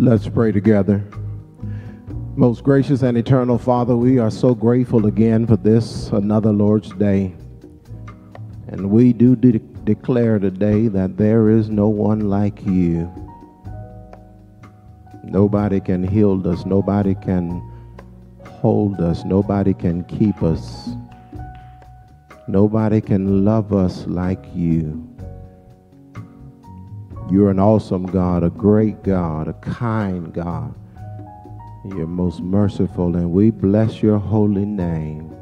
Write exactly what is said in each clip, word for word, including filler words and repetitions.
Let's pray together. Most gracious and eternal Father, we are so grateful again for this, another Lord's Day. And we do de- declare today that there is no one like you. Nobody can heal us. Nobody can hold us. Nobody can keep us. Nobody can love us like you. You're an awesome God, a great God, a kind God. You're most merciful, and we bless your holy name.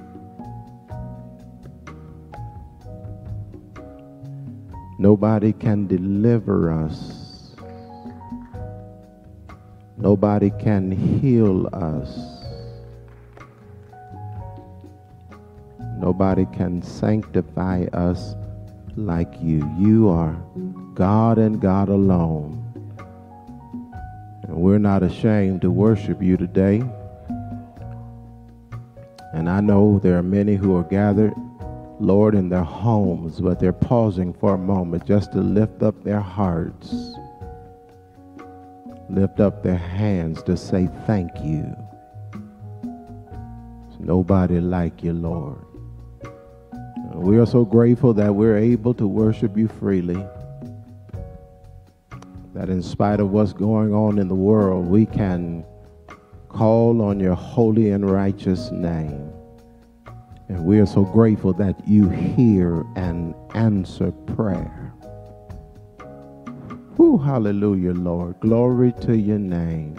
Nobody can deliver us. Nobody can heal us. Nobody can sanctify us like you. You are God and God alone. And we're not ashamed to worship you today. And I know there are many who are gathered, Lord, in their homes, but they're pausing for a moment just to lift up their hearts, lift up their hands to say thank you. There's nobody like you, Lord. We are so grateful that we're able to worship you freely, that in spite of what's going on in the world, we can call on your holy and righteous name. And we are so grateful that you hear and answer prayer. Whew, hallelujah, Lord. Glory to your name.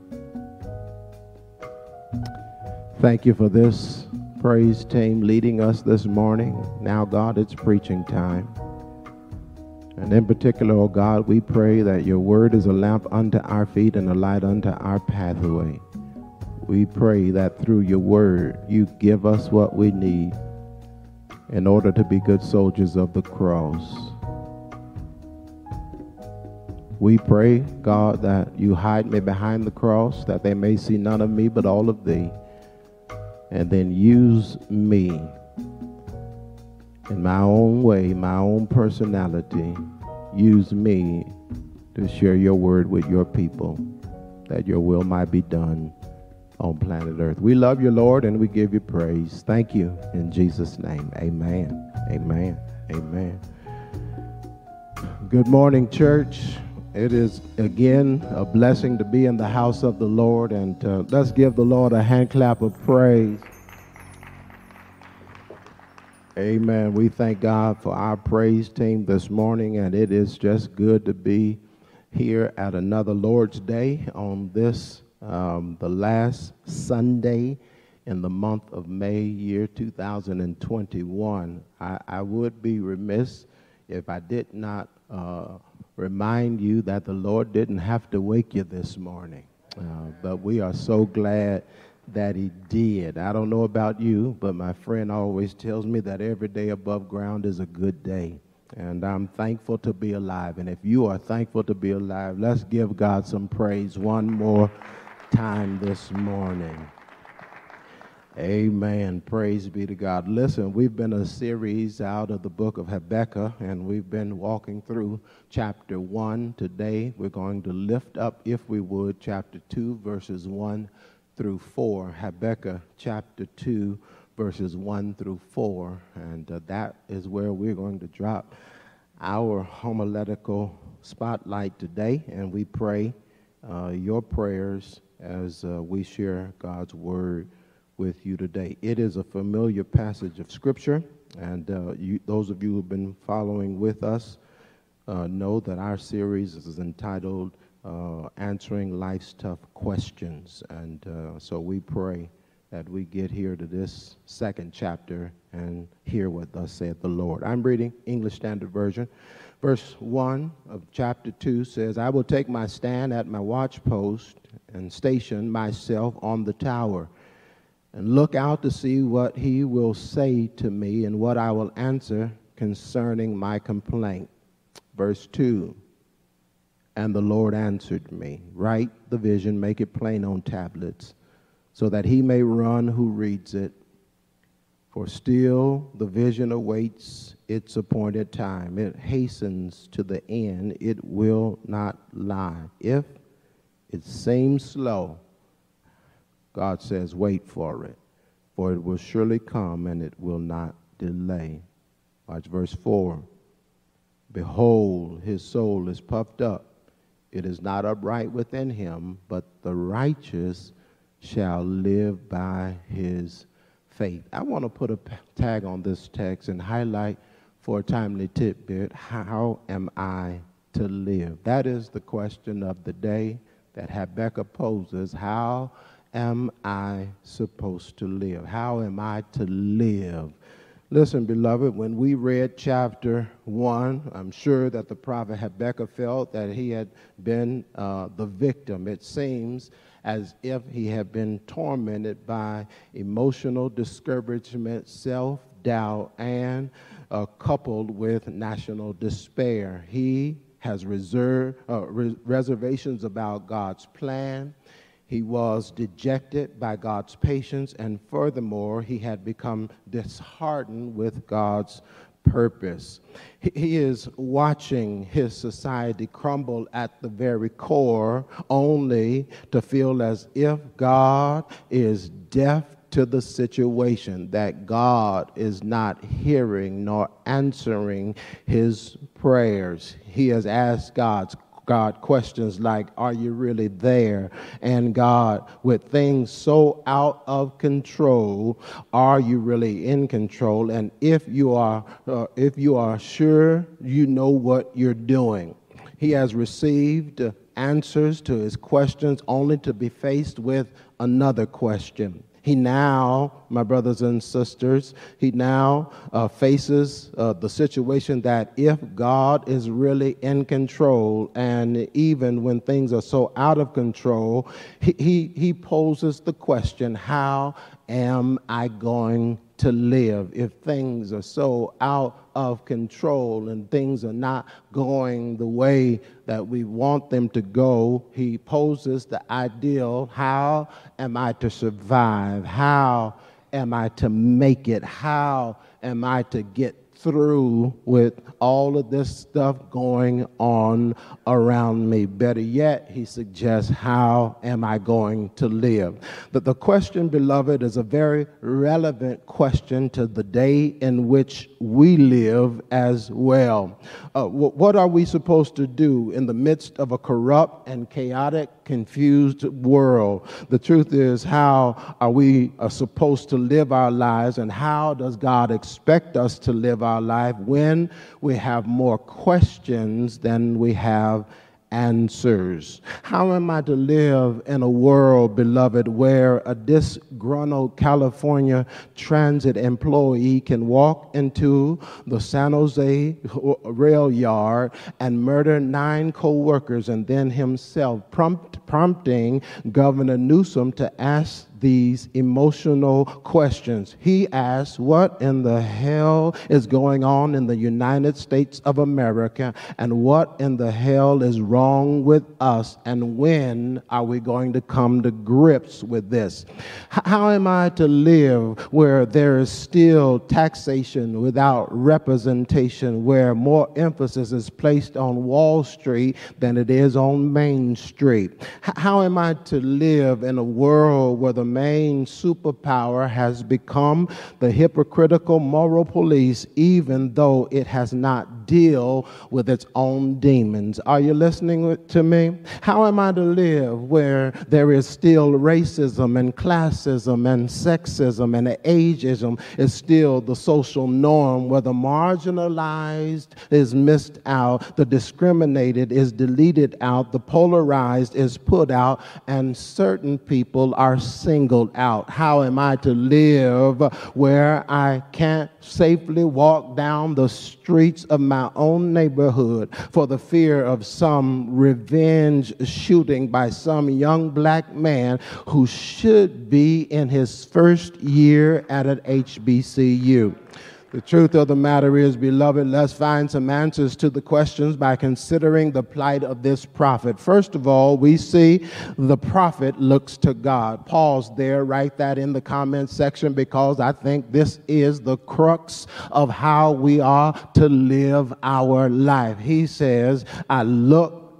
Thank you for this praise team leading us this morning. Now, God, it's preaching time. And in particular, oh God, we pray that your word is a lamp unto our feet and a light unto our pathway. We pray that through your word, you give us what we need in order to be good soldiers of the cross. We pray, God, that you hide me behind the cross, that they may see none of me but all of thee. And then use me in my own way, my own personality. Use me to share your word with your people, that your will might be done on planet Earth. We love you, Lord, and we give you praise. Thank you in Jesus' name. Amen. Amen. Amen. Good morning, church. It is again a blessing to be in the house of the Lord, and uh, let's give the Lord a hand clap of praise. Amen. We thank God for our praise team this morning, and it is just good to be here at another Lord's Day on this, um, the last Sunday in the month of May, year two thousand twenty-one. I, I would be remiss if I did not uh, remind you that the Lord didn't have to wake you this morning, uh, but we are so glad that he did. I don't know about you, but my friend always tells me that every day above ground is a good day. And I'm thankful to be alive. And if you are thankful to be alive, let's give God some praise one more time this morning. Amen. Praise be to God. Listen, we've been a series out of the book of Habakkuk, and we've been walking through chapter one. Today, we're going to lift up, if we would, chapter two, verses one through four. Habakkuk chapter two, verses one through four. And uh, that is where we're going to drop our homiletical spotlight today. And we pray uh, your prayers as uh, we share God's word with you today. It is a familiar passage of Scripture, and uh, you, those of you who have been following with us uh, know that our series is entitled uh, Answering Life's Tough Questions. And uh, so we pray that we get here to this second chapter and hear what thus saith the Lord. I'm reading English Standard Version. Verse one of chapter two says, I will take my stand at my watchpost and station myself on the tower, and look out to see what he will say to me and what I will answer concerning my complaint. Verse two, and the Lord answered me, write the vision, make it plain on tablets, so that he may run who reads it. For still the vision awaits its appointed time. It hastens to the end. It will not lie. If It seems slow. God says, wait for it, for it will surely come and it will not delay. Watch verse four. Behold, his soul is puffed up. It is not upright within him, but the righteous shall live by his faith. I want to put a tag on this text and highlight for a timely tidbit, how am I to live? That is the question of the day that Habakkuk poses. How am I supposed to live? How am I to live? Listen, beloved, when we read chapter one, I'm sure that the prophet Habakkuk felt that he had been uh, the victim. It seems as if he had been tormented by emotional discouragement, self-doubt, and uh, coupled with national despair. He has reserved, uh, re- reservations about God's plan. He was dejected by God's patience, and furthermore, he had become disheartened with God's purpose. He, he is watching his society crumble at the very core, only to feel as if God is deaf to the situation, that God is not hearing nor answering his prayers. He has asked God's God questions like, are you really there? And God, with things so out of control, are you really in control? And if you are, uh, if you are sure you know what you're doing. He has received answers to his questions only to be faced with another question. He now, my brothers and sisters, he now uh, faces uh, the situation that if God is really in control, and even when things are so out of control, he, he, he poses the question, how am I going to live if things are so out of control and things are not going the way that we want them to go? He poses the ideal, how am I to survive? How am I to make it? How am I to get through with all of this stuff going on around me? Better yet, he suggests, how am I going to live? But the question, beloved, is a very relevant question to the day in which we live as well. Uh, what are we supposed to do in the midst of a corrupt and chaotic, confused world? The truth is, how are we uh, supposed to live our lives, and how does God expect us to live our life when we have more questions than we have answers? How am I to live in a world, beloved, where a disgruntled California transit employee can walk into the San Jose rail yard and murder nine co-workers and then himself, prompt, prompting Governor Newsom to ask these emotional questions? He asks, what in the hell is going on in the United States of America, and what in the hell is wrong with us, and when are we going to come to grips with this? How am I to live where there is still taxation without representation, where more emphasis is placed on Wall Street than it is on Main Street? How am I to live in a world where the main superpower has become the hypocritical moral police, even though it has not dealt with its own demons? Are you listening to me? How am I to live where there is still racism and classism and sexism and ageism is still the social norm, where the marginalized is missed out, the discriminated is deleted out, the polarized is put out, and certain people are singled out? How am I to live where I can't safely walk down the streets of my own neighborhood for the fear of some revenge shooting by some young black man who should be in his first year at an H B C U? The truth of the matter is, beloved, let's find some answers to the questions by considering the plight of this prophet. First of all, we see the prophet looks to God. Pause there, write that in the comment section, because I think this is the crux of how we are to live our life. He says, I look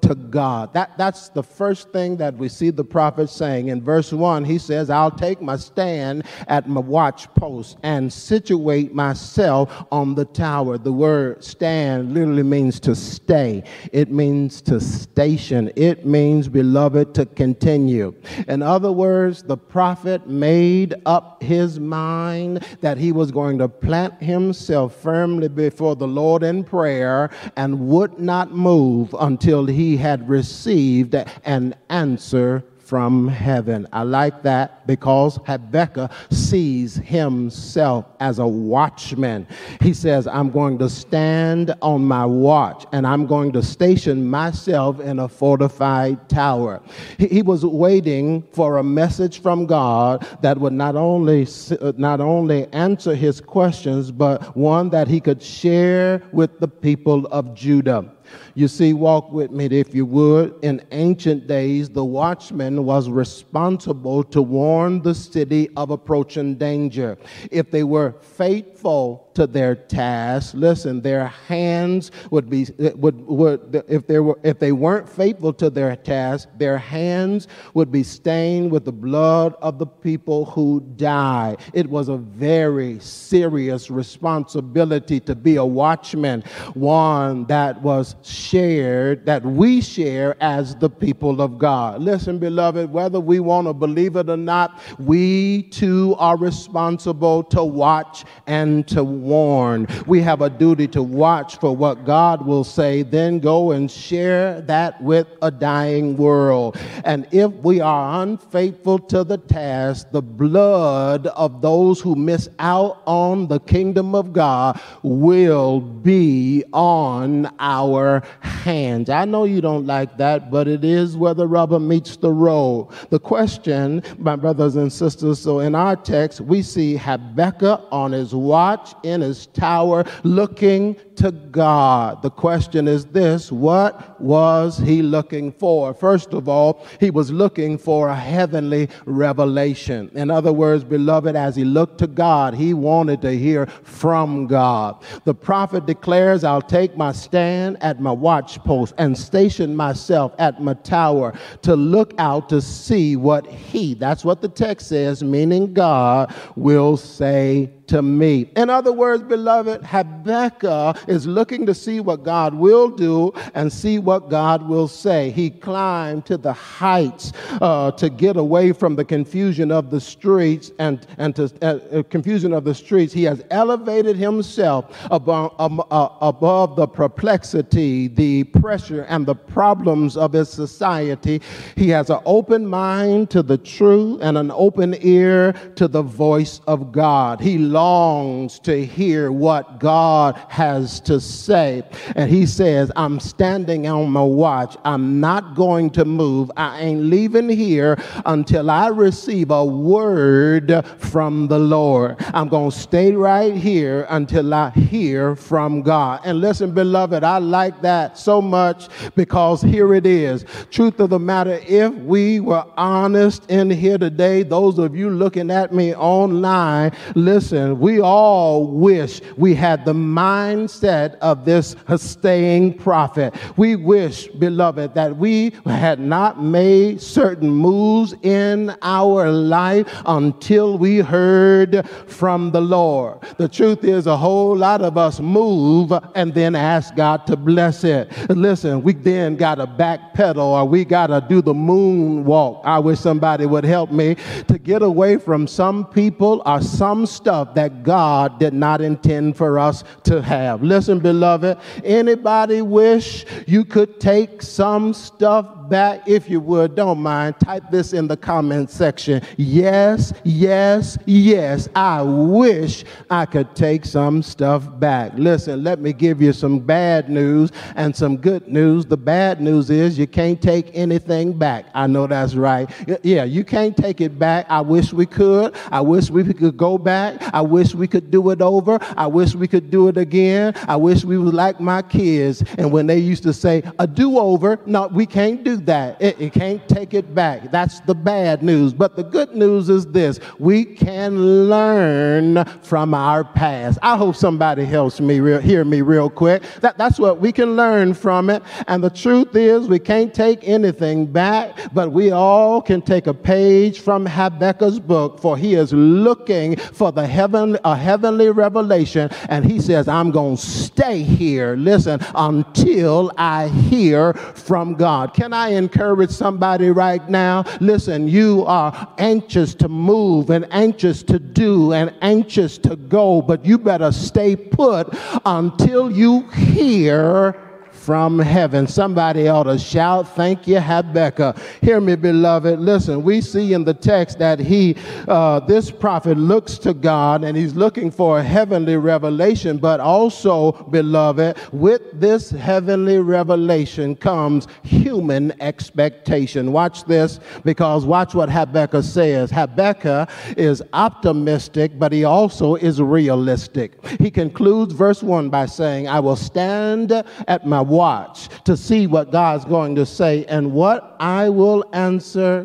to God. That, that's the first thing that we see the prophet saying. In verse one, he says, I'll take my stand at my watch post and situate myself on the tower. The word stand literally means to stay. It means to station. It means, beloved, to continue. In other words, the prophet made up his mind that he was going to plant himself firmly before the Lord in prayer and would not move until he had received an answer from heaven. I like that because Habakkuk sees himself as a watchman. He says, I'm going to stand on my watch and I'm going to station myself in a fortified tower. He, he was waiting for a message from God that would not only, not only answer his questions, but one that he could share with the people of Judah. You see, walk with me if you would. In ancient days, the watchman was responsible to warn the city of approaching danger. If they were faithful to their task, listen, their hands would be would would if they were if they weren't faithful to their task, their hands would be stained with the blood of the people who died. It was a very serious responsibility to be a watchman, one that was shared, that we share as the people of God. Listen, beloved, whether we want to believe it or not, we too are responsible to watch and to warn. We have a duty to watch for what God will say, then go and share that with a dying world. And if we are unfaithful to the task, the blood of those who miss out on the kingdom of God will be on our hands. I know you don't like that, but it is where the rubber meets the road. The question, my brothers and sisters, so in our text, we see Habakkuk on his watch in his tower looking to God. The question is this: what was he looking for? First of all, he was looking for a heavenly revelation. In other words, beloved, as he looked to God, he wanted to hear from God. The prophet declares, I'll take my stand at my watch post and station myself at my tower to look out to see what he, that's what the text says, meaning God, will say to me. In other words, beloved, Habakkuk is looking to see what God will do and see what God will say. He climbed to the heights uh, to get away from the confusion of the streets and, and to uh, confusion of the streets. He has elevated himself above, um, uh, above the perplexity, the pressure, and the problems of his society. He has an open mind to the truth and an open ear to the voice of God. He longs to hear what God has to say. And he says, I'm standing on my watch. I'm not going to move. I ain't leaving here until I receive a word from the Lord. I'm going to stay right here until I hear from God. And listen, beloved, I like that so much because here it is. Truth of the matter, if we were honest in here today, those of you looking at me online, listen, we all wish we had the mindset of this staying prophet. We wish, beloved, that we had not made certain moves in our life until we heard from the Lord. The truth is, a whole lot of us move and then ask God to bless it. Listen, we then got to backpedal or we got to do the moonwalk. I wish somebody would help me to get away from some people or some stuff that God did not intend for us to have. Listen, beloved, anybody wish you could take some stuff back? If you would, don't mind, type this in the comment section. Yes, yes, yes, I wish I could take some stuff back. Listen, let me give you some bad news and some good news. The bad news is you can't take anything back. I know that's right. Yeah, you can't take it back. I wish we could. I wish we could go back. I wish we could do it over. I wish we could do it again. I wish we were like my kids. And when they used to say a do-over, no, we can't do that. It, it can't take it back. That's the bad news. But the good news is this: we can learn from our past. I hope somebody helps me real, hear me real quick. That, that's what we can learn from it. And the truth is, we can't take anything back, but we all can take a page from Habakkuk's book, for he is looking for the heaven, a heavenly revelation, and he says, I'm going to stay here, listen, until I hear from God. Can I encourage somebody right now? Listen, you are anxious to move and anxious to do and anxious to go, but you better stay put until you hear from heaven. Somebody ought to shout, thank you, Habakkuk. Hear me, beloved. Listen, we see in the text that he, uh, this prophet looks to God and he's looking for a heavenly revelation, but also, beloved, with this heavenly revelation comes human expectation. Watch this, because watch what Habakkuk says. Habakkuk is optimistic, but he also is realistic. He concludes verse one by saying, I will stand at my watch to see what God's going to say and what I will answer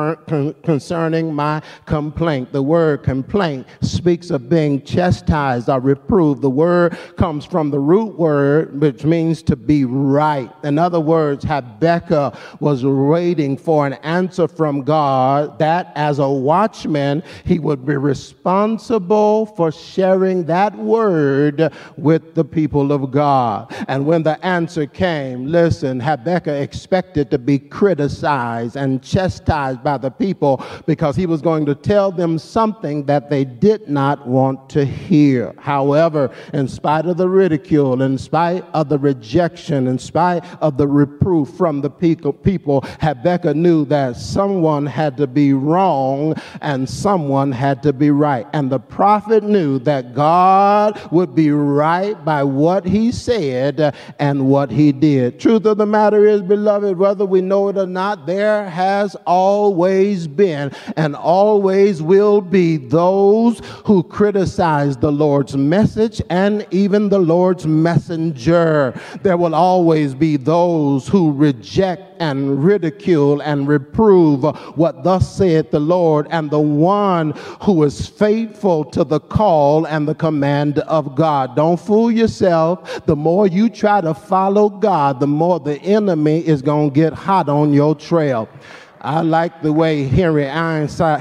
concerning my complaint. The word complaint speaks of being chastised or reproved. The word comes from the root word, which means to be right. In other words, Habakkuk was waiting for an answer from God that as a watchman, he would be responsible for sharing that word with the people of God. And when the answer came, listen, Habakkuk expected to be criticized and chastised by the people because he was going to tell them something that they did not want to hear. However, in spite of the ridicule, in spite of the rejection, in spite of the reproof from the people, Habakkuk knew that someone had to be wrong and someone had to be right. And the prophet knew that God would be right by what he said and what he did. Truth of the matter is, beloved, whether we know it or not, there has always been and always will be those who criticize the Lord's message and even the Lord's messenger. There will always be those who reject and ridicule and reprove what thus saith the Lord, and the one who is faithful to the call and the command of God. Don't fool yourself. The more you try to follow God, the more the enemy is going to get hot on your trail. I like the way Henry Ironside,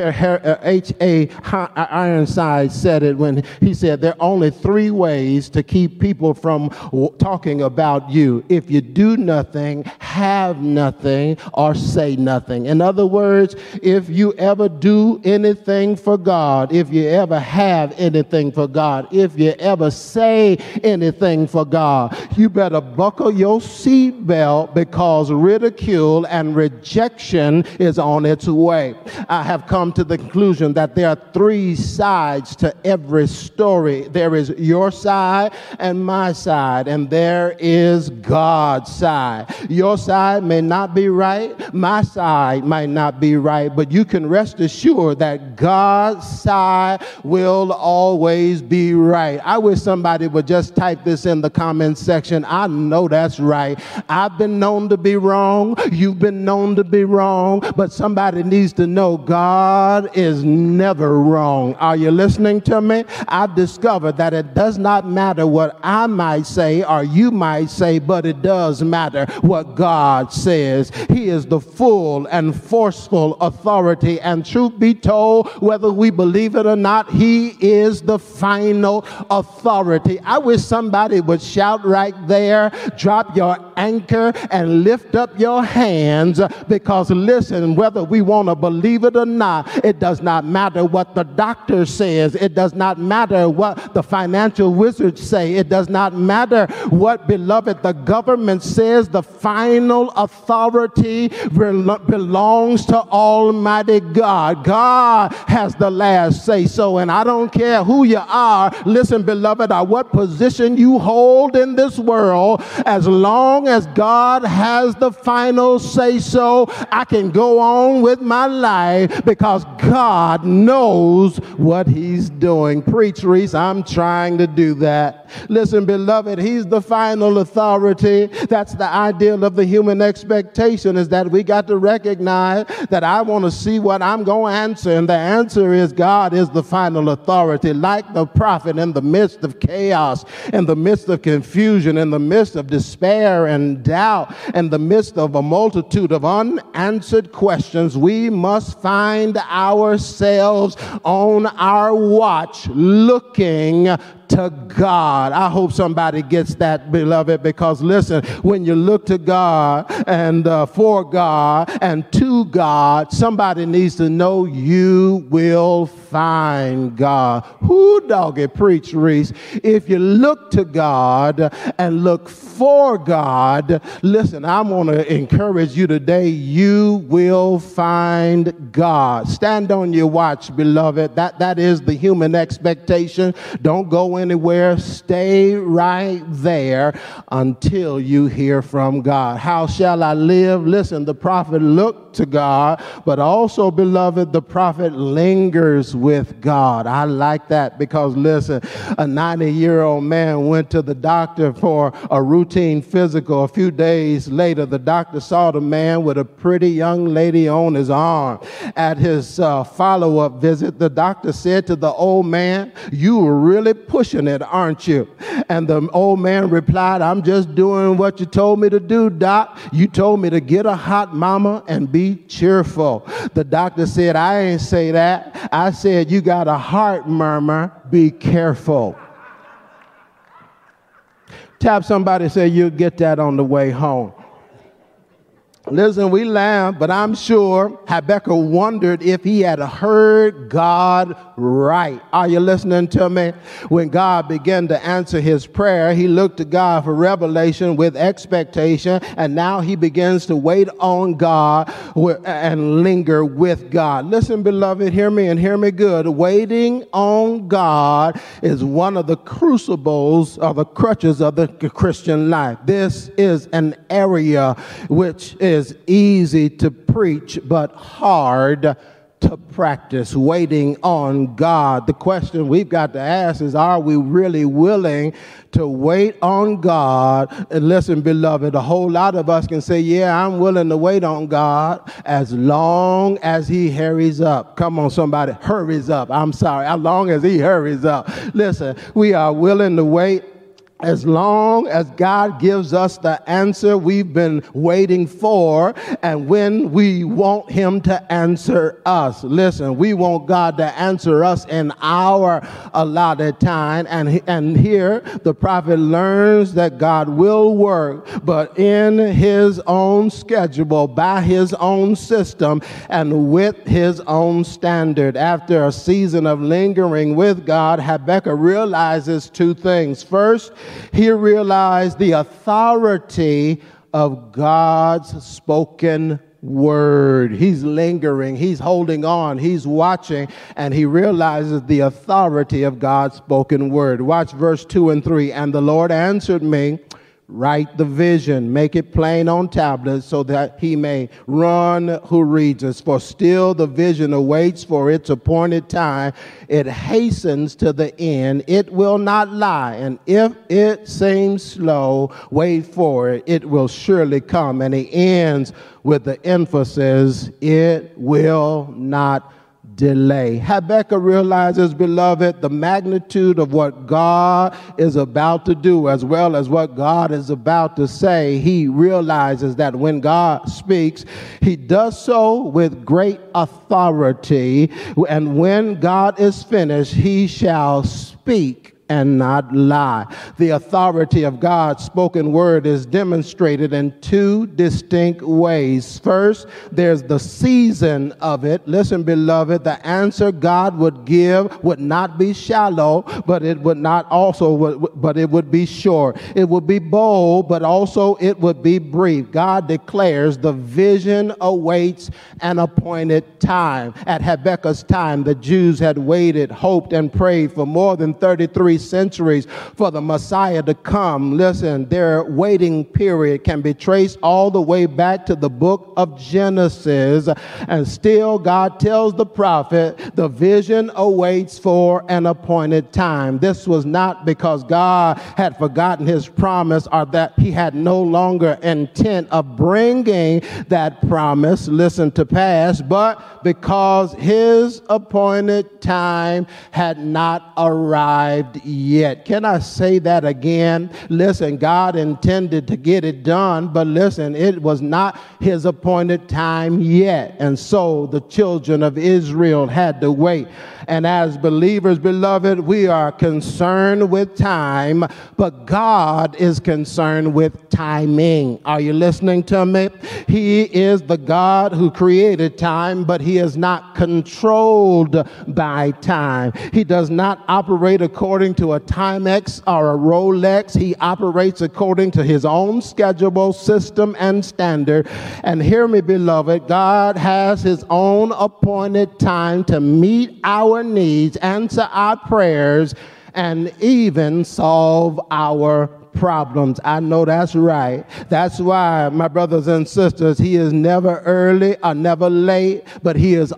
H A Ironside said it when he said there are only three ways to keep people from talking about you: if you do nothing, have nothing, or say nothing. In other words, if you ever do anything for God, if you ever have anything for God, if you ever say anything for God, you better buckle your seatbelt, because ridicule and rejection is on its way. I have come to the conclusion that there are three sides to every story. There is your side and my side, and there is God's side. Your side may not be right, my side might not be right, but you can rest assured that God's side will always be right. I wish somebody would just type this in the comment section. I know that's right. I've been known to be wrong. You've been known to be wrong, but somebody needs to know God is never wrong. Are you listening to me? I've discovered that it does not matter what I might say or you might say, but it does matter what God says. He is the full and forceful authority, and truth be told, whether we believe it or not, he is the final authority. I wish somebody would shout right there, drop your anchor and lift up your hands, because listen, whether we want to believe it or not, it does not matter what the doctor says. It does not matter what the financial wizards say. It does not matter what, beloved, the government says. The final authority belongs to Almighty God. God has the last say so, and I don't care who you are, listen, beloved, or what position you hold in this world, as long as God has the final say so I can go on with my life because God knows what he's doing. Preach, Reese, I'm trying to do that. Listen, beloved, he's the final authority. That's the ideal of the human expectation, is that we got to recognize that I want to see what I'm going to answer. And the answer is God is the final authority. Like the prophet, in the midst of chaos, in the midst of confusion, in the midst of despair and doubt, in the midst of a multitude of unanswered questions, we must find ourselves on our watch looking to God. I hope somebody gets that, beloved, because listen, when you look to God and uh, for God and to God, somebody needs to know you will find God. Who doggy preach, Reese? If you look to God and look for God, listen, I'm going to encourage you today, you will find God. Stand on your watch, beloved. That, that is the human expectation. Don't go anywhere. Stay right there until you hear from God. How shall I live? Listen, the prophet looked to God, but also, beloved, the prophet lingers with God. I like that because, listen, a ninety-year-old man went to the doctor for a routine physical. A few days later, the doctor saw the man with a pretty young lady on his arm. At his uh, follow-up visit, the doctor said to the old man, "You were really pushing it, aren't you?" And the old man replied, "I'm just doing what you told me to do, doc. You told me to get a hot mama and be cheerful." The doctor said, "I ain't say that. I said you got a heart murmur. Be careful." Tap somebody, say you'll get that on the way home. Listen, we laugh, but I'm sure Habakkuk wondered if he had heard God right. Are you listening to me? When God began to answer his prayer, he looked to God for revelation with expectation, and now he begins to wait on God and linger with God. Listen, beloved, hear me and hear me good. Waiting on God is one of the crucibles or the crutches of the Christian life. This is an area which is is easy to preach but hard to practice. Waiting on God. The question we've got to ask is, are we really willing to wait on God? And listen, beloved, a whole lot of us can say, yeah, I'm willing to wait on God as long as he hurries up. Come on, somebody, hurries up. I'm sorry, as long as he hurries up. Listen, we are willing to wait as long as God gives us the answer we've been waiting for, and when we want him to answer us. Listen, we want God to answer us in our allotted time, and, and here the prophet learns that God will work, but in his own schedule, by his own system, and with his own standard. After a season of lingering with God, Habakkuk realizes two things. First, he realized the authority of God's spoken word. He's lingering, he's holding on, he's watching, and he realizes the authority of God's spoken word. Watch verse two and three. And the Lord answered me, write the vision, make it plain on tablets, so that he may run who reads it. For still the vision awaits for its appointed time. It hastens to the end. It will not lie. And if it seems slow, wait for it. It will surely come. And he ends with the emphasis, it will not delay. Habakkuk realizes, beloved, the magnitude of what God is about to do, as well as what God is about to say. He realizes that when God speaks, he does so with great authority, and when God is finished, he shall speak and not lie. The authority of God's spoken word is demonstrated in two distinct ways. First, there's the season of it. Listen, beloved, the answer God would give would not be shallow, but it would not also, but it would be short. It would be bold, but also it would be brief. God declares the vision awaits an appointed time. At Habakkuk's time, the Jews had waited, hoped, and prayed for more than thirty-three centuries for the Messiah to come. Listen, their waiting period can be traced all the way back to the book of Genesis. And still, God tells the prophet the vision awaits for an appointed time. This was not because God had forgotten his promise or that he had no longer intent of bringing that promise, listen, to pass, but because his appointed time had not arrived yet. Can I say that again? Listen, God intended to get it done, but listen, it was not his appointed time yet. And so the children of Israel had to wait. And as believers, beloved, we are concerned with time, but God is concerned with timing. Are you listening to me? He is the God who created time, but he is not controlled by time. He does not operate according to a Timex or a Rolex. He operates according to his own schedule, system, and standard. And hear me, beloved, God has his own appointed time to meet our needs, answer our prayers, and even solve our problems. I know that's right. That's why, my brothers and sisters, he is never early or never late, but he is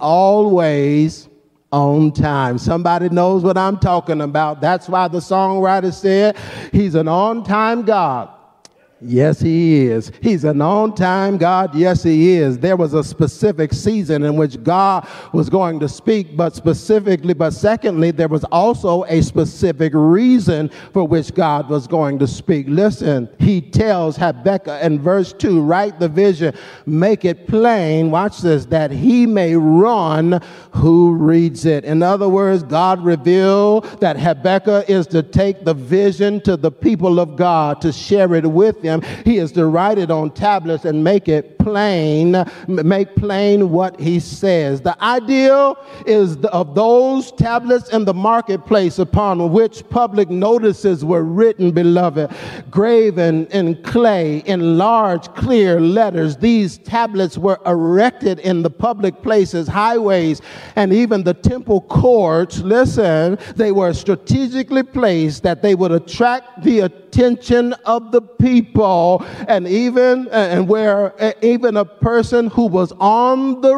always on time. Somebody knows what I'm talking about. That's why the songwriter said he's an on-time God. Yes, he is. He's an on-time God. Yes, he is. There was a specific season in which God was going to speak, but specifically, but secondly, there was also a specific reason for which God was going to speak. Listen, he tells Habakkuk in verse two, write the vision, make it plain, watch this, that he may run who reads it. In other words, God revealed that Habakkuk is to take the vision to the people of God, to share it with them. He is to write it on tablets and make it plain, make plain what he says. The ideal is the, of those tablets in the marketplace upon which public notices were written, beloved, graven in clay in large, clear letters. These tablets were erected in the public places, highways, and even the temple courts. Listen, they were strategically placed that they would attract the attention of the people, and even and where even a person who was on the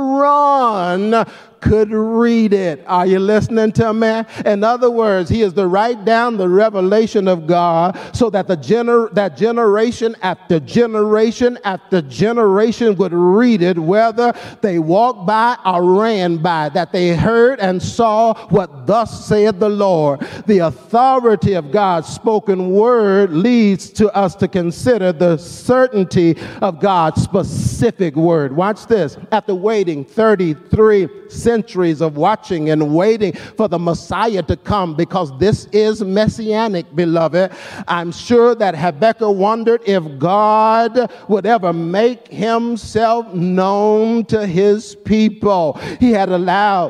run could read it. Are you listening to me? In other words, he is to write down the revelation of God so that the gener- that generation after generation after generation would read it, whether they walked by or ran by, that they heard and saw what thus saith the Lord. The authority of God's spoken word leads to us to consider the certainty of God's specific word. Watch this. After waiting thirty-three centuries of watching and waiting for the Messiah to come, because this is messianic, beloved, I'm sure that Habakkuk wondered if God would ever make himself known to his people. He had allowed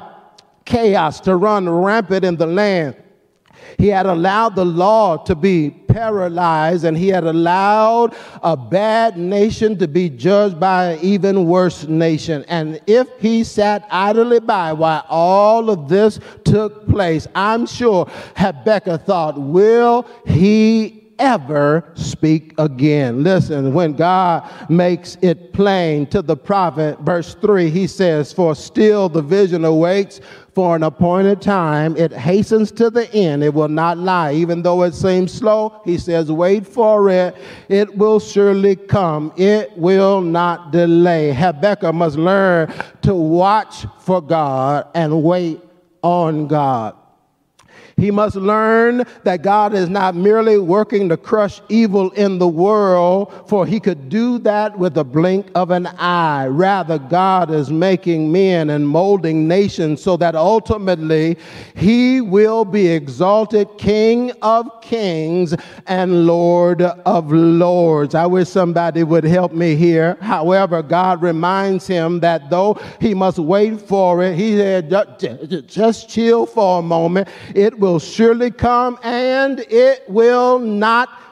chaos to run rampant in the land. He had allowed the law to be paralyzed, and he had allowed a bad nation to be judged by an even worse nation. And if he sat idly by while all of this took place, I'm sure Habakkuk thought, will he ever speak again? Listen, when God makes it plain to the prophet, verse three, he says, for still the vision awaits for an appointed time. It hastens to the end. It will not lie. Even though it seems slow, he says, wait for it. It will surely come. It will not delay. Habakkuk must learn to watch for God and wait on God. He must learn that God is not merely working to crush evil in the world, for he could do that with a blink of an eye. Rather, God is making men and molding nations so that ultimately he will be exalted King of kings and Lord of lords. I wish somebody would help me here. However, God reminds him that though he must wait for it, he said, just chill for a moment. It will surely come, and it will not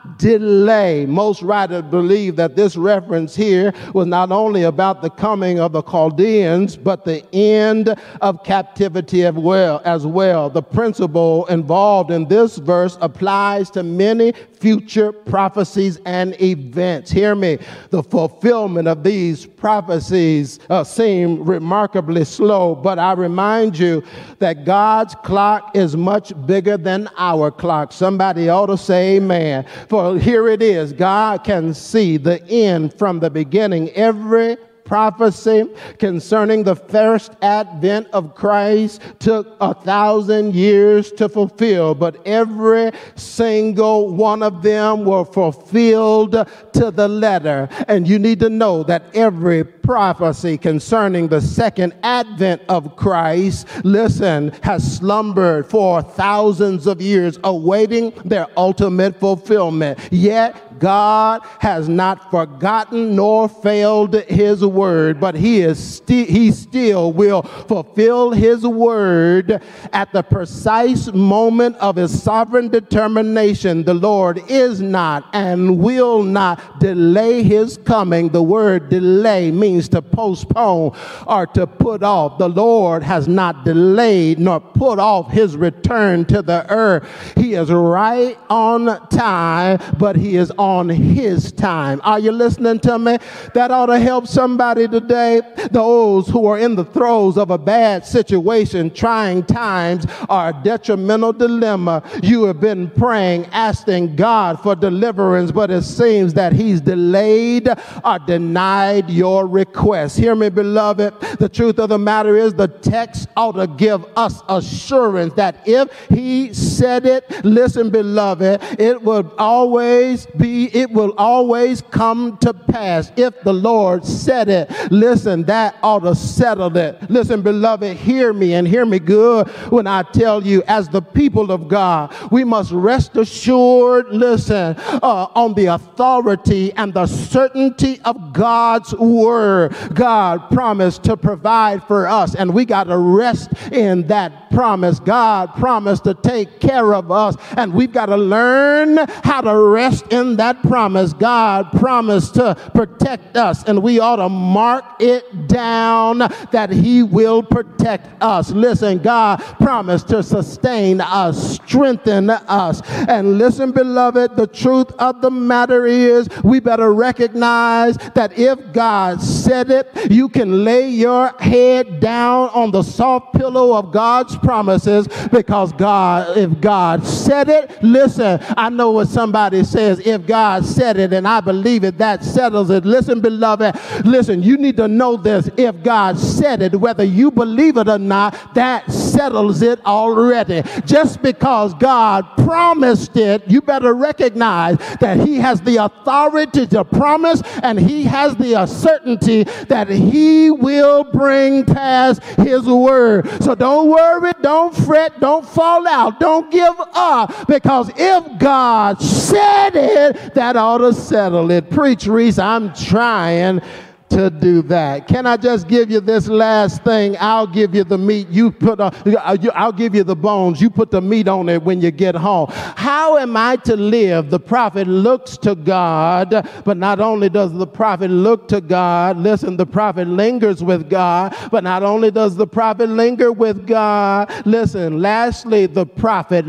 delay. Most writers believe that this reference here was not only about the coming of the Chaldeans, but the end of captivity as well. As well. The principle involved in this verse applies to many future prophecies and events. Hear me. The fulfillment of these prophecies uh, seem remarkably slow, but I remind you that God's clock is much bigger than our clock. Somebody ought to say amen. For here it is. God can see the end from the beginning. Every prophecy concerning the first advent of Christ took a thousand years to fulfill, but every single one of them were fulfilled to the letter. And you need to know that every prophecy concerning the second advent of Christ, listen, has slumbered for thousands of years, awaiting their ultimate fulfillment. Yet God has not forgotten nor failed his word, but he is sti- he still will fulfill his word at the precise moment of his sovereign determination. The Lord is not and will not delay his coming. The word delay means to postpone or to put off. The Lord has not delayed nor put off his return to the earth. He is right on time, but he is on his time. Are you listening to me? That ought to help somebody today. Those who are in the throes of a bad situation, trying times, or a detrimental dilemma. You have been praying, asking God for deliverance, but it seems that he's delayed or denied your request. Hear me, beloved. The truth of the matter is the text ought to give us assurance that if he said it, listen, beloved, it will always be, it will always come to pass. If the Lord said it, listen, that ought to settle it. Listen, beloved, hear me and hear me good when I tell you, as the people of God, we must rest assured, listen, uh, on the authority and the certainty of God's word. God promised to provide for us, and we got to rest in that promise. God promised to take care of us, and we've got to learn how to rest in that promise. God promised to protect us, and we ought to mark it down that he will protect us. Listen, God promised to sustain us, strengthen us. And listen, beloved, the truth of the matter is we better recognize that if God said it, you can lay your head down on the soft pillow of God's promises, because God, if God said it, listen, I know what somebody says, if God said it and I believe it, that settles it. Listen, beloved, listen, you need to know this. If God said it, whether you believe it or not, that settles it already. Just because God promised it, you better recognize that he has the authority to promise, and he has the certainty that he will bring past his word. So don't worry, don't fret, don't fall out, don't give up, because if God said it, that ought to settle it. Preach, Reese, I'm trying to do that. Can I just give you this last thing? I'll give you the meat. You put a, I'll give you the bones. You put the meat on it when you get home. How am I to live? The prophet looks to God, but not only does the prophet look to God, listen, the prophet lingers with God, but not only does the prophet linger with God, listen, lastly, the prophet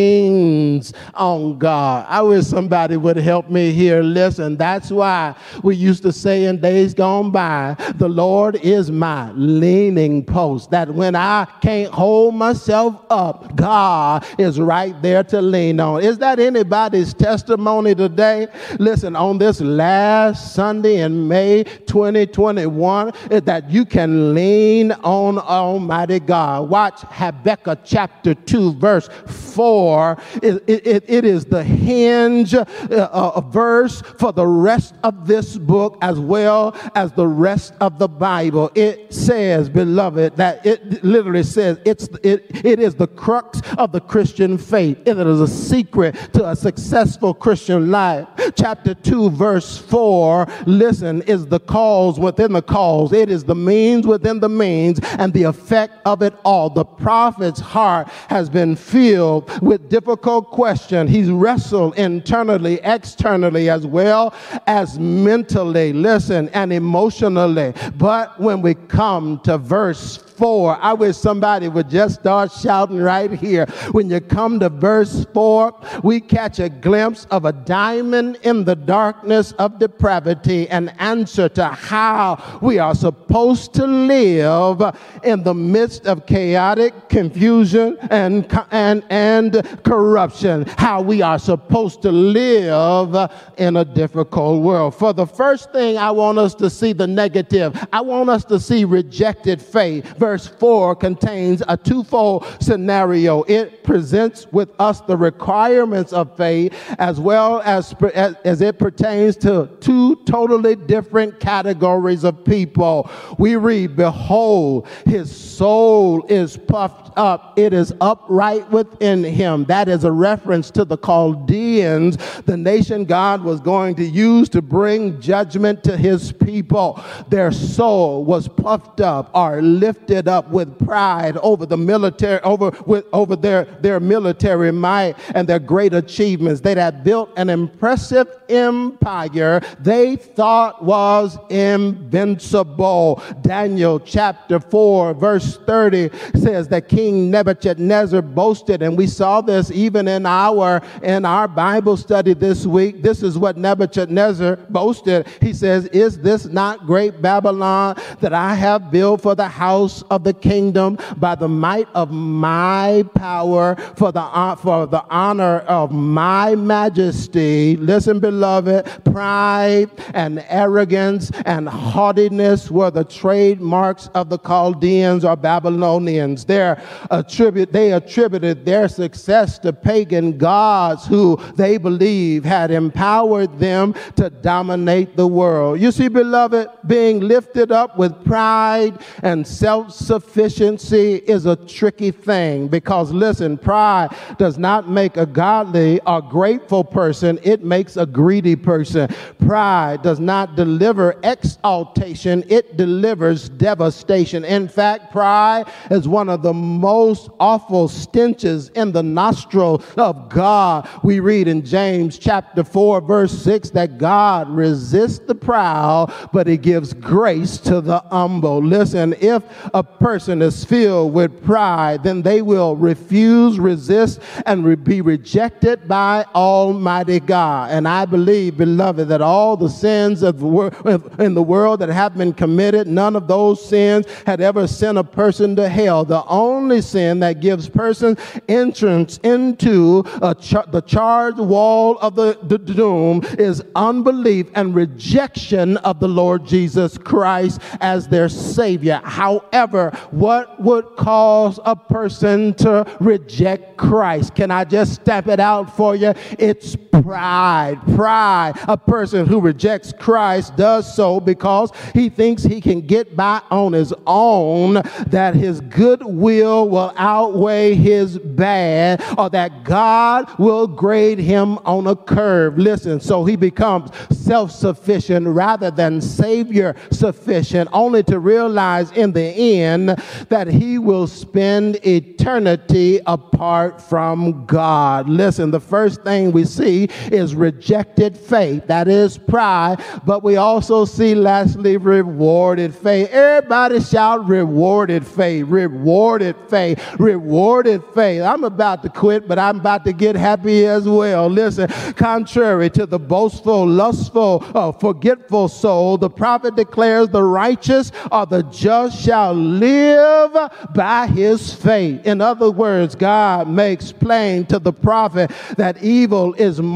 leans on God. I wish somebody would help me here. Listen, that's why we used to say in days gone by, the Lord is my leaning post, that when I can't hold myself up, God is right there to lean on. Is that anybody's testimony today? Listen, on this last Sunday in May twenty twenty-one, that you can lean on Almighty God. Watch Habakkuk chapter two, verse four. It, it, it is the hinge uh, uh, verse for the rest of this book, as well as the rest of the Bible. It says, beloved, that it literally says it's it, it is the crux of the Christian faith. It is a secret to a successful Christian life. Chapter two, verse four, listen, is the cause within the cause. It is the means within the means and the effect of it all. The prophet's heart has been filled with difficult questions. He's wrestled internally, externally, as well as mentally, listen, and emotionally. But when we come to verse four, I wish somebody would just start shouting right here. When you come to verse four, we catch a glimpse of a diamond in the darkness of depravity, an answer to how we are supposed to live in the midst of chaotic confusion and, and, and corruption, how we are supposed to live in a difficult world. For the first thing, I want us to see the negative. I want us to see rejected faith. Verse four contains a twofold scenario. It presents with us the requirements of faith as well as, as, as it pertains to two totally different categories of people. We read, behold, his soul is puffed up. It is upright within him. That is a reference to the Chaldeans, the nation God was going to use to bring judgment to his people. Their soul was puffed up or lifted up with pride over the military, over with over their, their military might and their great achievements. They had built an impressive empire they thought was invincible. Daniel chapter four, verse thirty says that King Nebuchadnezzar boasted, and we saw this even in our in our Bible study this week. This is what Nebuchadnezzar boasted. He says, "Is this not great Babylon that I have built for the house of the kingdom by the might of my power, for the uh, for the honor of my majesty?" Listen, beloved, pride and arrogance and haughtiness were the trademarks of the Chaldeans or Babylonians. Their attribute they attributed their success to pagan gods who they believe had empowered them to dominate the world. You see, beloved, being lifted up with pride and self-sufficiency is a tricky thing because, listen, pride does not make a godly or grateful person. It makes a greedy person. Pride does not deliver exaltation. It delivers devastation. In fact, pride is one of the most awful stenches in the nostril of God. We read in James chapter four, verse six, that God resists the proud, but he gives grace to the humble. Listen, if a person is filled with pride, then they will refuse, resist, and re- be rejected by Almighty God. And I believe, beloved, that all the sins of the wor- in the world that have been committed, none of those sins had ever sent a person to hell. The only sin that gives person entrance into a char- the charged wall of the, the doom is unbelief and rejection of the Lord Jesus Christ as their Savior. However, what would cause a person to reject Christ? Can I just step it out for you? It's pride. Pride. A person who rejects Christ does so because he thinks he can get by on his own, that his goodwill will outweigh his bad, or that God will grade him on a curve. Listen, so he becomes self-sufficient rather than Savior sufficient, only to realize in the end that he will spend eternity apart from God. Listen, the first thing we see is rejected faith. That is pride. But we also see, lastly, rewarded faith. Everybody shout rewarded faith, rewarded faith, rewarded faith. I'm about to quit, but I'm about to get happy as well. Listen, contrary to the boastful, lustful, uh, forgetful soul, the prophet declares the righteous or the just shall live by his faith. In other words, God makes plain to the prophet that evil is marked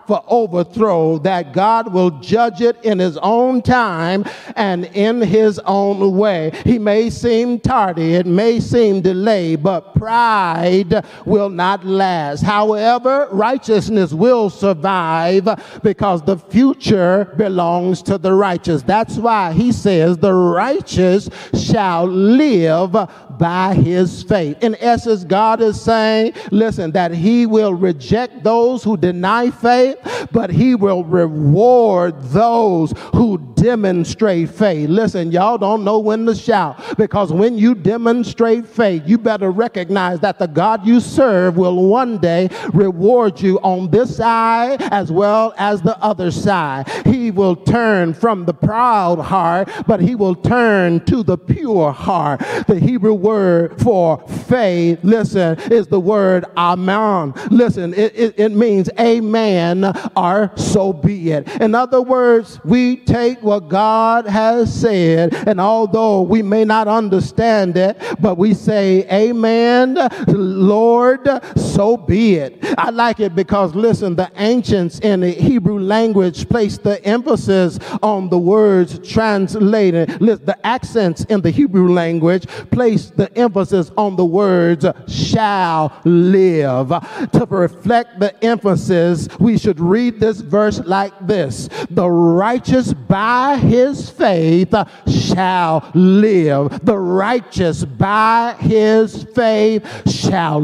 for overthrow, that God will judge it in his own time and in his own way. He may seem tardy, it may seem delayed, but pride will not last. However, righteousness will survive because the future belongs to the righteous. That's why he says the righteous shall live by his faith. In essence, God is saying, listen, that he will reject those who deny faith, but he will reward those who demonstrate faith. Listen, y'all don't know when to shout, because when you demonstrate faith, you better recognize that the God you serve will one day reward you on this side as well as the other side. He will turn from the proud heart, but he will turn to the pure heart. The Hebrew word for faith, listen, is the word amen. Listen, it, it, it means amen, or so be it. In other words, we take what God has said, and although we may not understand it, but we say amen, Lord, so be it. I like it because, listen, the ancients in the Hebrew language placed the emphasis on the words translated. The accents in the Hebrew language placed the emphasis on the words shall live. To reflect the emphasis, we should read this verse like this: the righteous by his faith shall live. The righteous by his faith shall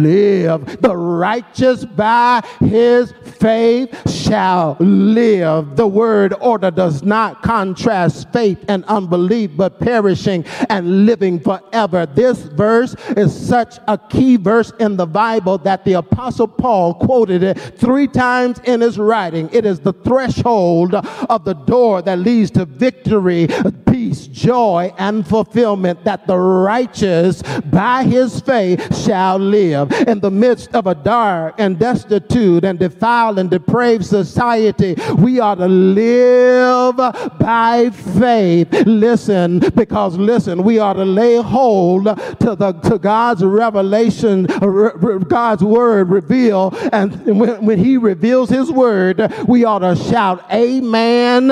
live. The righteous by his faith shall live. The word order does not contrast faith and unbelief, but perishing and living forever. This verse is such a key verse in the Bible that the Apostle Paul quoted it three times in his writing. It is the threshold of the door that leads to victory, peace, joy, and fulfillment, that the righteous by his faith shall live. In the midst of a dark and destitute and defiled and depraved society, we are to live by faith. Listen, because listen, we are to lay hold to the to God's revelation, God's word revealed, and when, when he reveals his word, we ought to shout, amen,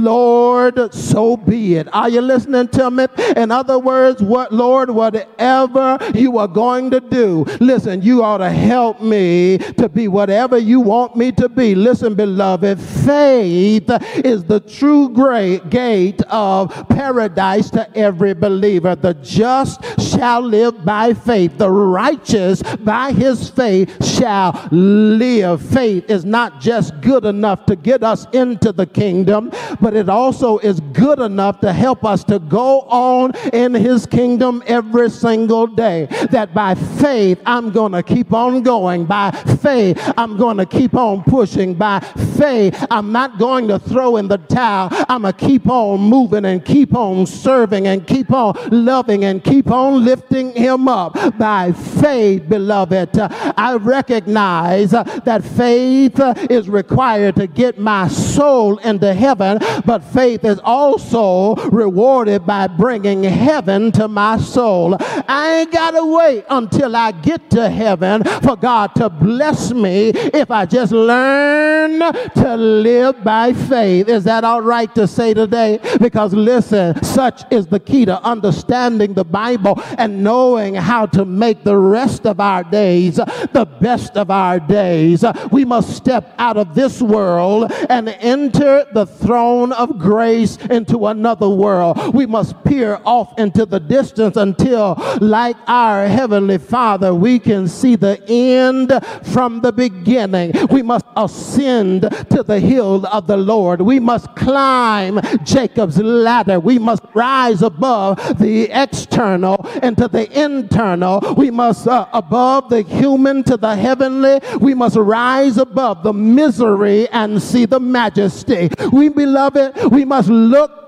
Lord, so be it. Are you listening to me? In other words, what, Lord, whatever you are going to do, listen, you ought to help me to be whatever you want me to be. Listen, beloved, faith is the true great gate of paradise to every believer. The just shall live by faith. The righteous by his faith shall live. Faith is not just good enough to get us into the kingdom, but it also is good enough to help us to go on in his kingdom every single day. That by faith, I'm going to keep on going. By faith, I'm going to keep on pushing. By faith, I'm not going to throw in the towel. I'm going to keep on moving and keep on serving and keep on loving and keep on lifting him up. By faith, beloved, I recognize that faith is required to get my soul into heaven, but faith is also rewarded by bringing heaven to my soul. I ain't got to wait until I get to heaven for God to bless me if I just learn to live by faith. Is that all right to say today? Because listen, such is the key to understanding the Bible and knowing how to make the rest of our days the best of our days. We must step out of this world and enter the throne of grace into another world. We must peer off into the distance until, like our Heavenly Father, we can see the end from the beginning. We must ascend to the hill of the Lord. We must climb Jacob's ladder. We must rise above the external into the internal. We must uh, above the human to the heavenly. We must rise above the misery and see the majesty. We, beloved, we must look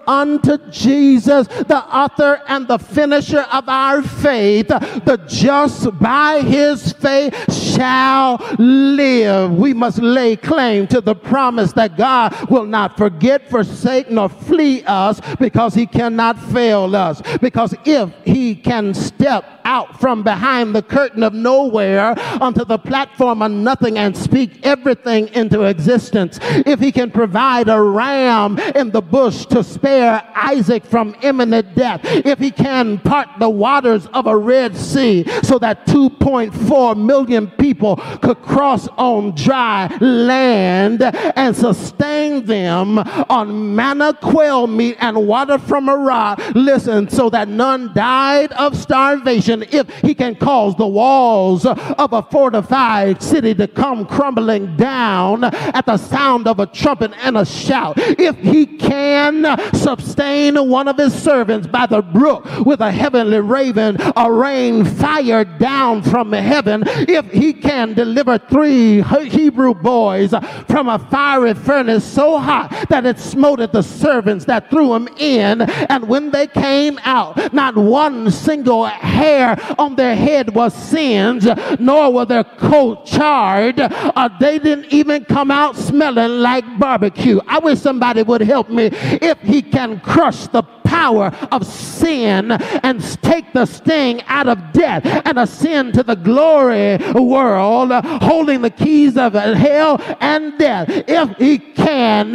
unto Jesus, the author and the finisher of our faith, the just by his faith shall live. We must lay claim to the promise that God will not forget, forsake, nor flee us, because he cannot fail us. Because if he can step out from behind the curtain of nowhere onto the platform of nothing and speak everything into existence, if he can provide a ram in the bush to spare Isaac from imminent death, if he can part the waters of a Red Sea so that two point four million people could cross on dry land and sustain them on manna, quail meat, and water from a rock, listen, so that none died of starvation, if he can cause the walls of a fortified city to come crumbling down at the sound of a trumpet and a shout, if he can sustain one of his servants by the brook with a heavenly raven, a rain fire down from heaven, if he can deliver three Hebrew boys from a fiery furnace so hot that it smote at the servants that threw them in, and when they came out, not one single hair on their head was singed, nor were their coat charred, uh, they didn't even come out smelling like barbecue. I wish somebody would help me. If he can crush the power of sin and take the sting out of death and ascend to the glory world, holding the keys of hell and death, if he can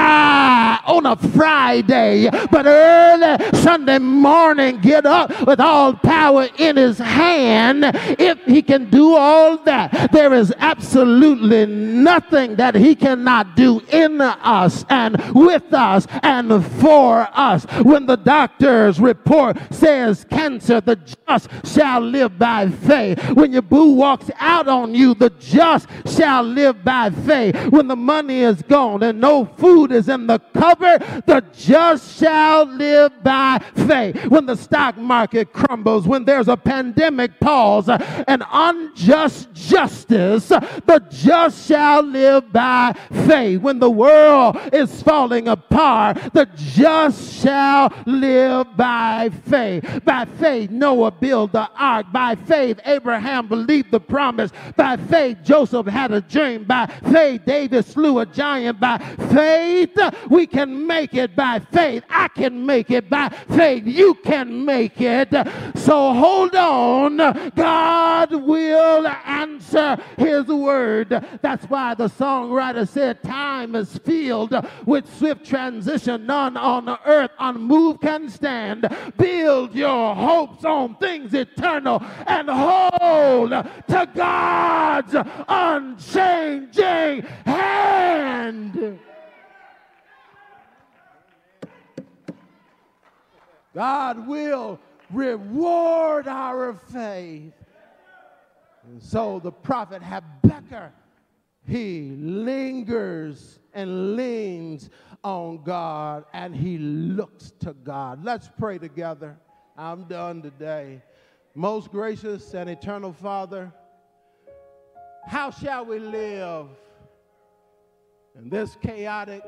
die on a Friday, but early Sunday morning get up with all power in his hand, if he can do all that, there is absolutely nothing that he cannot do in us and with us and for us. When the doctor's report says cancer, the just shall live by faith. When your boo walks out on you, the just shall live by faith. When the money is gone and no food is in the cupboard, the just shall live by faith. When the stock market crumbles, when there's a pandemic pause and unjust justice, the just shall live by faith. When the world is falling apart, the just shall live by faith. By faith, Noah built the ark. By faith, Abraham believed the promise. By faith, Joseph had a dream. By faith, David slew a giant. By faith, we can make it. By faith, I can make it. By faith, you can make it. So hold on. God will answer his word. That's why the songwriter said, time is filled with swift transition. None on the earth unmoved can stand. Build your hopes on things eternal and hold to God's unchanging hand. God will reward our faith. And so the prophet Habakkuk, he lingers and leans on God, and he looks to God. Let's pray together. I'm done today. Most gracious and eternal Father, how shall we live in this chaotic,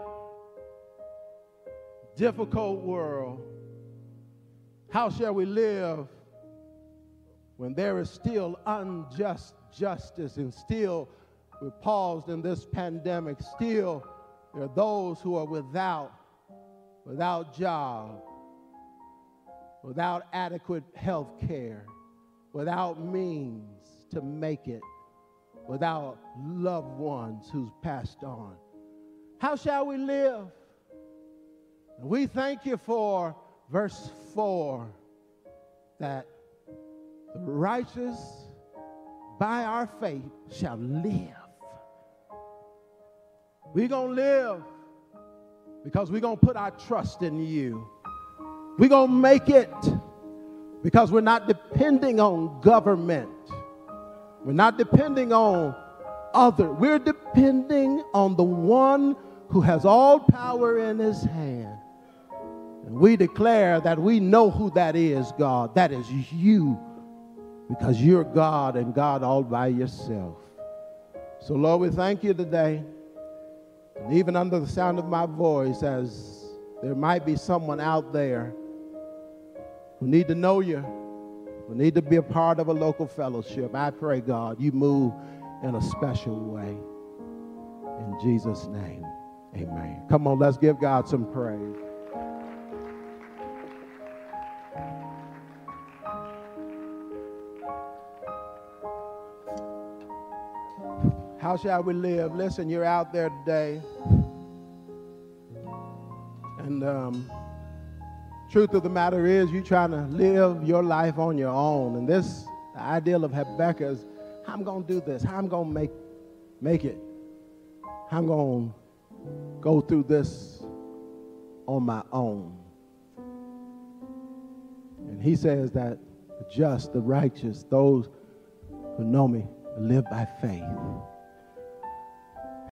difficult world? How shall we live when there is still unjust justice, and still we're paused in this pandemic, still there are those who are without, without job, without adequate health care, without means to make it, without loved ones who's passed on? How shall we live? And we thank you for verse four, that the righteous by our faith shall live. We're going to live because we're going to put our trust in you. We're going to make it because we're not depending on government. We're not depending on other. We're depending on the one who has all power in his hand. And we declare that we know who that is, God. That is you, because you're God and God all by yourself. So, Lord, we thank you today. And even under the sound of my voice, as there might be someone out there who need to know you, who need to be a part of a local fellowship. I pray, God, you move in a special way. In Jesus' name, amen. Come on, let's give God some praise. How shall we live? Listen, you're out there today. And um, truth of the matter is, you're trying to live your life on your own. And this, the ideal of Habakkuk is, how I'm going to do this? How I'm going to make, make it? How I'm going to go through this on my own? And he says that the just, the righteous, those who know me, live by faith.